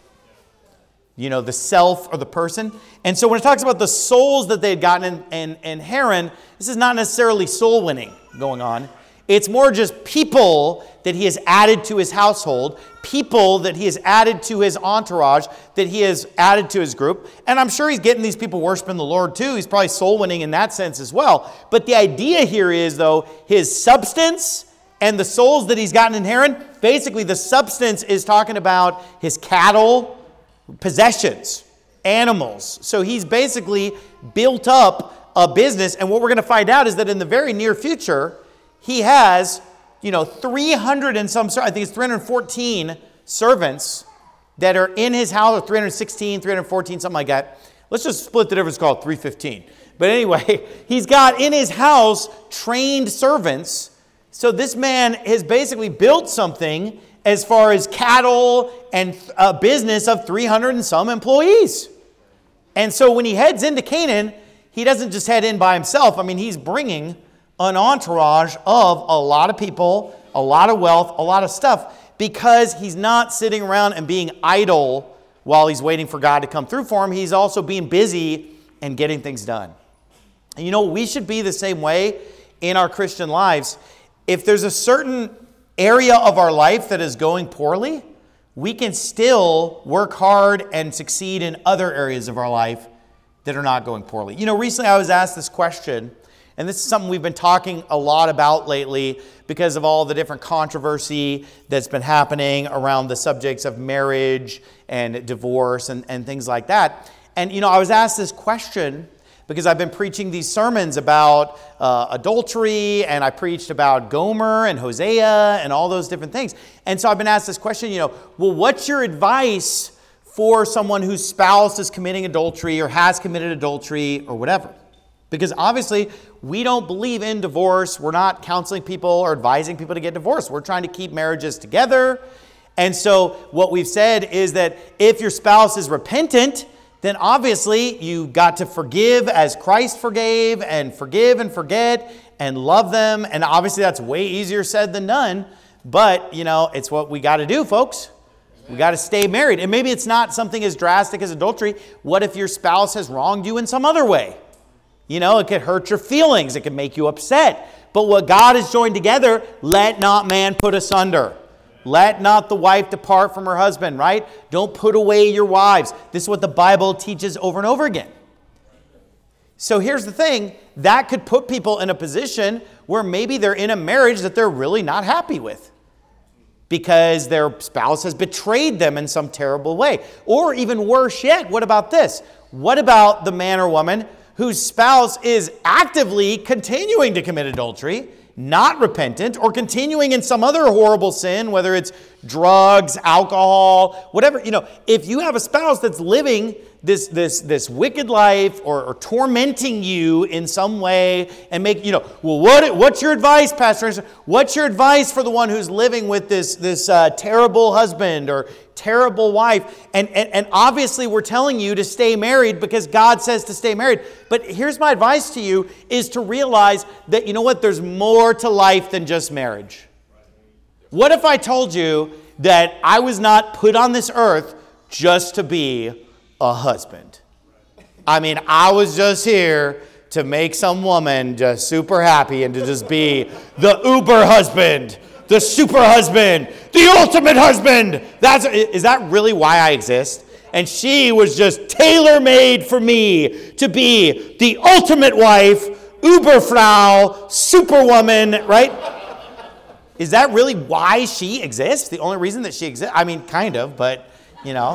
You know, the self or the person. And so when it talks about the souls that they had gotten in, in, in Haran, this is not necessarily soul winning going on. It's more just people that he has added to his household, people that he has added to his entourage, that he has added to his group. And I'm sure he's getting these people worshiping the Lord too. He's probably soul winning in that sense as well. But the idea here is, though, his substance and the souls that he's gotten in Haran, basically the substance is talking about his cattle, possessions, animals. So he's basically built up a business. And what we're going to find out is that in the very near future, he has, you know, three hundred and some, I think it's three hundred fourteen servants that are in his house, or three hundred sixteen, three hundred fourteen, something like that. Let's just split the difference, call it three fifteen. But anyway, he's got in his house trained servants. So this man has basically built something as far as cattle and a business of three hundred and some employees. And so when he heads into Canaan, he doesn't just head in by himself. I mean, he's bringing an entourage of a lot of people, a lot of wealth, a lot of stuff, because he's not sitting around and being idle while he's waiting for God to come through for him. He's also being busy and getting things done. And you know, we should be the same way in our Christian lives. If there's a certain area of our life that is going poorly, we can still work hard and succeed in other areas of our life that are not going poorly. You know, recently I was asked this question, and this is something we've been talking a lot about lately because of all the different controversy that's been happening around the subjects of marriage and divorce and, and things like that. And, you know, I was asked this question because I've been preaching these sermons about uh, adultery, and I preached about Gomer and Hosea and all those different things. And so I've been asked this question, you know, well, what's your advice for someone whose spouse is committing adultery or has committed adultery or whatever? Because obviously, we don't believe in divorce. We're not counseling people or advising people to get divorced. We're trying to keep marriages together. And so what we've said is that if your spouse is repentant, then obviously you got to forgive as Christ forgave, and forgive and forget and love them. And obviously that's way easier said than done. But, you know, it's what we got to do, folks. We got to stay married. And maybe it's not something as drastic as adultery. What if your spouse has wronged you in some other way? You know, it could hurt your feelings. It could make you upset. But what God has joined together, let not man put asunder. Let not the wife depart from her husband, right? Don't put away your wives. This is what the Bible teaches over and over again. So here's the thing. That could put people in a position where maybe they're in a marriage that they're really not happy with because their spouse has betrayed them in some terrible way. Or even worse yet, what about this? What about the man or woman whose spouse is actively continuing to commit adultery, not repentant, or continuing in some other horrible sin, whether it's drugs, alcohol, whatever? You know, if you have a spouse that's living this this this wicked life or, or tormenting you in some way and make, you know, well, what what's your advice, Pastor? What's your advice for the one who's living with this this uh, terrible husband or terrible wife? And, and and obviously we're telling you to stay married because God says to stay married. But here's my advice to you is to realize that, you know what, there's more to life than just marriage. What if I told you that I was not put on this earth just to be a husband? I mean, I was just here to make some woman just super happy and to just be the uber husband, the super husband, the ultimate husband. That's, is that really why I exist? And she was just tailor-made for me to be the ultimate wife Uberfrau, Superwoman, right? Is that really why she exists? The only reason that she exists? I mean, kind of, but, you know.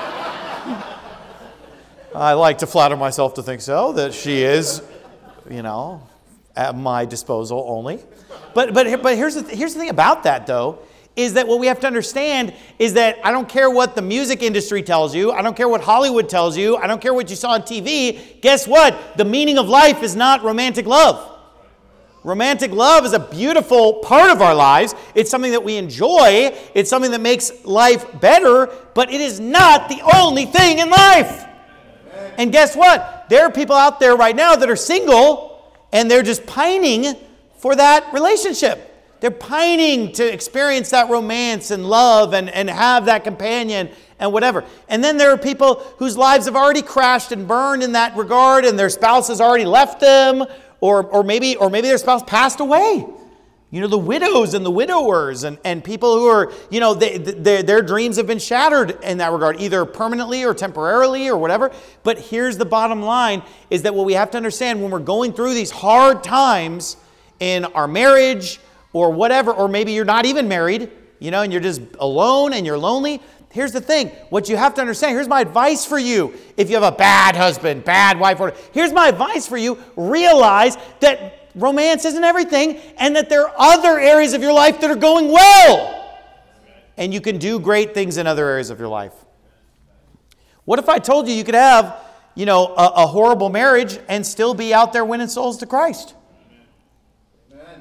I like to flatter myself to think so, that she is, you know, at my disposal only. But but but here's the th- here's the thing about that, though, is that what we have to understand is that I don't care what the music industry tells you. I don't care what Hollywood tells you. I don't care what you saw on T V. Guess what? The meaning of life is not romantic love. Romantic love is a beautiful part of our lives. It's something that we enjoy. It's something that makes life better, but it is not the only thing in life. And guess what? There are people out there right now that are single, and they're just pining for that relationship. They're pining to experience that romance and love and, and have that companion and whatever. And then there are people whose lives have already crashed and burned in that regard, and their spouse has already left them, or or maybe or maybe their spouse passed away. You know, the widows and the widowers and, and people who are, you know, they, they, their dreams have been shattered in that regard, either permanently or temporarily or whatever. But here's the bottom line, is that what we have to understand when we're going through these hard times in our marriage or whatever, or maybe you're not even married, you know, and you're just alone and you're lonely. Here's the thing. What you have to understand, here's my advice for you. If you have a bad husband, bad wife, or here's my advice for you. Realize that romance isn't everything, and that there are other areas of your life that are going well. And you can do great things in other areas of your life. What if I told you you could have, you know, a, a horrible marriage and still be out there winning souls to Christ? Amen.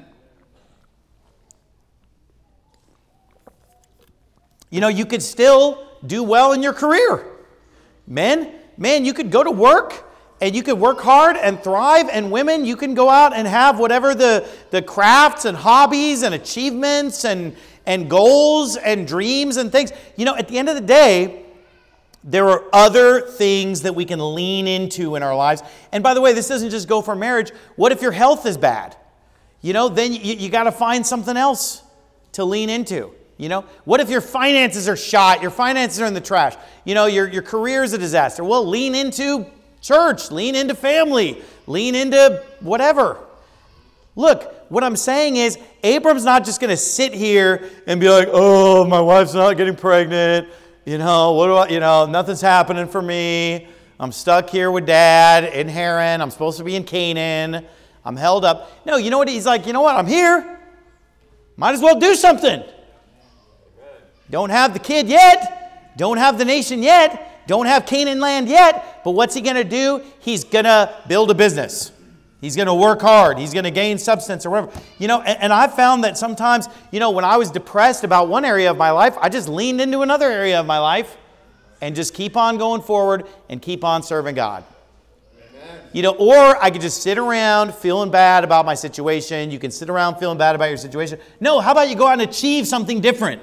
You know, you could still do well in your career. Men, man, you could go to work and you could work hard and thrive, and women, you can go out and have whatever the, the crafts and hobbies and achievements and, and goals and dreams and things. You know, at the end of the day, there are other things that we can lean into in our lives. And by the way, this doesn't just go for marriage. What if your health is bad? You know, then you, you got to find something else to lean into. You know, what if your finances are shot? Your finances are in the trash. You know, your, your career is a disaster. Well, lean into church, lean into family, lean into whatever. Look, what I'm saying is, Abram's not just going to sit here and be like, oh, my wife's not getting pregnant. You know, what do I, you know, nothing's happening for me. I'm stuck here with Dad in Haran. I'm supposed to be in Canaan. I'm held up. No, you know what? He's like, you know what? I'm here. Might as well do something. Don't have the kid yet. Don't have the nation yet. Don't have Canaan land yet, but what's he going to do? He's going to build a business. He's going to work hard. He's going to gain substance or whatever. You know, and, and I've found that sometimes, you know, when I was depressed about one area of my life, I just leaned into another area of my life and just keep on going forward and keep on serving God. Amen. You know, or I could just sit around feeling bad about my situation. You can sit around feeling bad about your situation. No, how about you go out and achieve something different?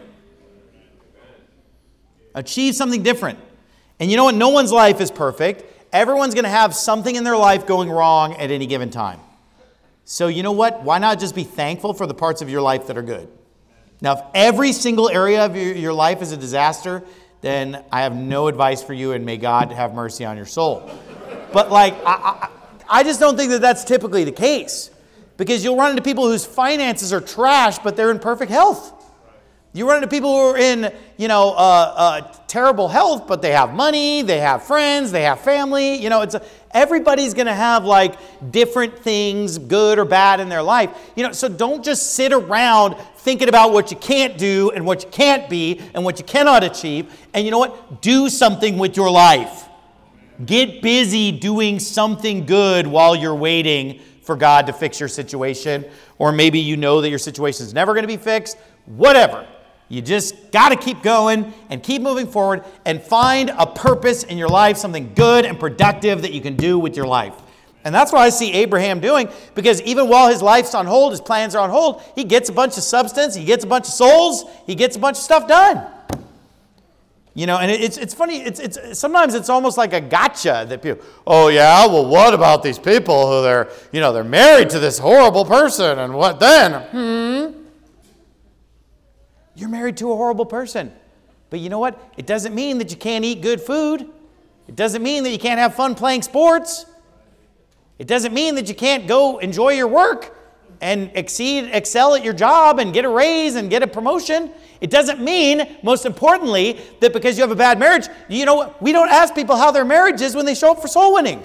Achieve something different. And you know what? No one's life is perfect. Everyone's going to have something in their life going wrong at any given time. So you know what? Why not just be thankful for the parts of your life that are good? Now, if every single area of your, your life is a disaster, then I have no advice for you, and may God have mercy on your soul. But like, I, I, I just don't think that that's typically the case. Because you'll run into people whose finances are trash, but they're in perfect health. You run into people who are in, you know, uh, uh, terrible health, but they have money, they have friends, they have family. You know, it's a, everybody's going to have like different things, good or bad, in their life. You know, so don't just sit around thinking about what you can't do and what you can't be and what you cannot achieve. And you know what? Do something with your life. Get busy doing something good while you're waiting for God to fix your situation. Or maybe you know that your situation is never going to be fixed. Whatever. You just got to keep going and keep moving forward and find a purpose in your life, something good and productive that you can do with your life. And that's what I see Abraham doing, because even while his life's on hold, his plans are on hold, he gets a bunch of substance, he gets a bunch of souls, he gets a bunch of stuff done. You know, and it's it's funny, it's it's sometimes it's almost like a gotcha that people, oh yeah, well what about these people who they're, you know, they're married to this horrible person, and what then? Hmm. You're married to a horrible person. But you know what? It doesn't mean that you can't eat good food. It doesn't mean that you can't have fun playing sports. It doesn't mean that you can't go enjoy your work and exceed, excel at your job and get a raise and get a promotion. It doesn't mean, most importantly, that because you have a bad marriage, you know, we don't ask people how their marriage is when they show up for soul winning.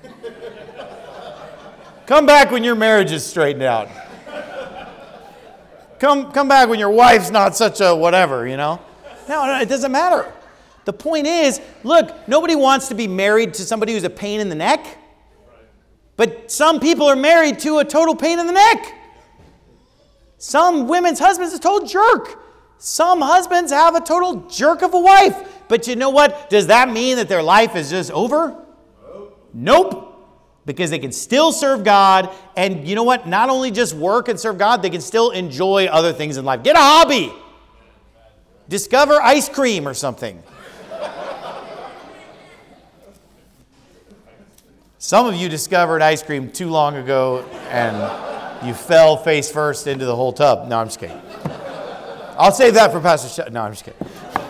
Come back when your marriage is straightened out. Come, come back when your wife's not such a whatever, you know. No, no, it doesn't matter. The point is, look, nobody wants to be married to somebody who's a pain in the neck. But some people are married to a total pain in the neck. Some women's husbands are a total jerk. Some husbands have a total jerk of a wife. But you know what? Does that mean that their life is just over? Nope. Nope. Because they can still serve God. And you know what? Not only just work and serve God, they can still enjoy other things in life. Get a hobby. Discover ice cream or something. Some of you discovered ice cream too long ago and you fell face first into the whole tub. No, I'm just kidding. I'll save that for Pastor Sh- No, I'm just kidding.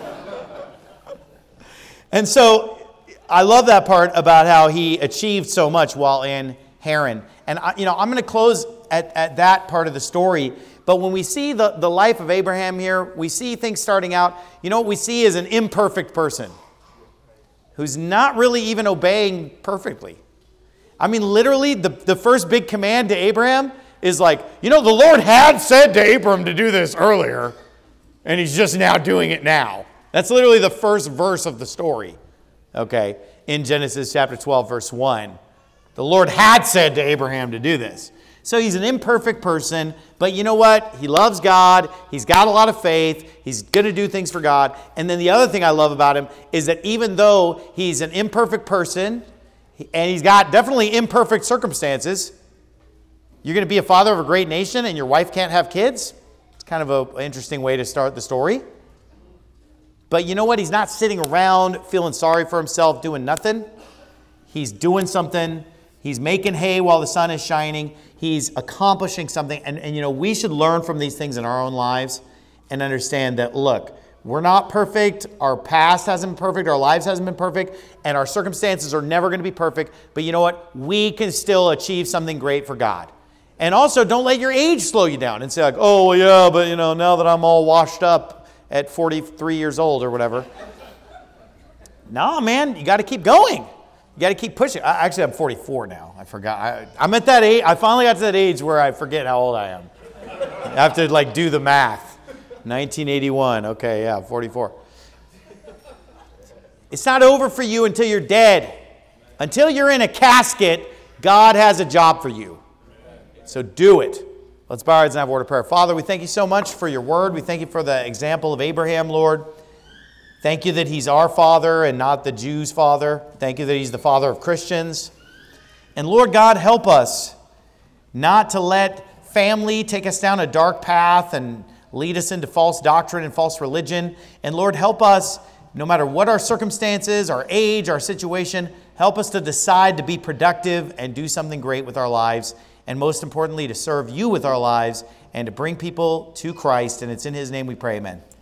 And so I love that part about how he achieved so much while in Haran. And I, you know, I'm going to close at, at that part of the story. But when we see the, the life of Abraham here, we see things starting out. You know what we see is an imperfect person who's not really even obeying perfectly. I mean, literally, the, the first big command to Abraham is like, you know, the Lord had said to Abram to do this earlier, and he's just now doing it now. That's literally the first verse of the story, okay, in Genesis chapter twelve, verse one. The Lord had said to Abraham to do this. So he's an imperfect person, but you know what? He loves God. He's got a lot of faith. He's going to do things for God. And then the other thing I love about him is that even though he's an imperfect person, and he's got definitely imperfect circumstances, you're going to be a father of a great nation and your wife can't have kids? It's kind of an interesting way to start the story. But you know what? He's not sitting around feeling sorry for himself doing nothing. He's doing something. He's making hay while the sun is shining. He's accomplishing something. And, and you know, we should learn from these things in our own lives and understand that, look, we're not perfect. Our past hasn't been perfect. Our lives hasn't been perfect. And our circumstances are never going to be perfect. But you know what? We can still achieve something great for God. And also, don't let your age slow you down and say like, oh, yeah, but you know, now that I'm all washed up at forty-three years old or whatever. No, man, you got to keep going. You got to keep pushing. I, actually, I'm forty-four now. I forgot. I, I'm at that age. I finally got to that age where I forget how old I am. I have to like do the math. nineteen eighty-one. Okay, yeah, forty-four. It's not over for you until you're dead. Until you're in a casket, God has a job for you. So do it. Let's bow our heads and have a word of prayer. Father, we thank you so much for your word. We thank you for the example of Abraham, Lord. Thank you that he's our father and not the Jews' father. Thank you that he's the father of Christians. And Lord God, help us not to let family take us down a dark path and lead us into false doctrine and false religion. And Lord, help us, no matter what our circumstances, our age, our situation, help us to decide to be productive and do something great with our lives. And most importantly, to serve you with our lives and to bring people to Christ. And it's in his name we pray, amen.